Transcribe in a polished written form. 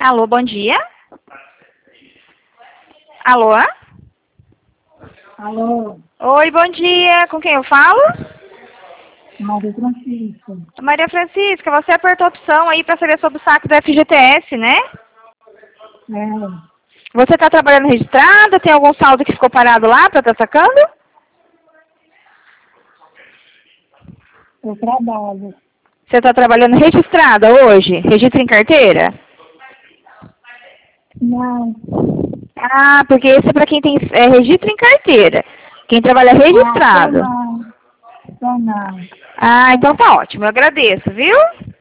Alô, bom dia. Alô? Alô, Oi, bom dia. Com quem eu falo? Maria Francisca. Maria Francisca, você apertou a opção aí para saber sobre o saque do FGTS, né? É, Você está trabalhando registrada? Tem algum saldo que ficou parado lá para estar sacando? eu trabalho. Você está trabalhando registrada hoje? Registro em carteira? Não. Ah, porque esse é para quem tem registro em carteira. Quem trabalha Ah, tô registrado. não. Tô não. Ah, então tá ótimo. Eu agradeço, viu?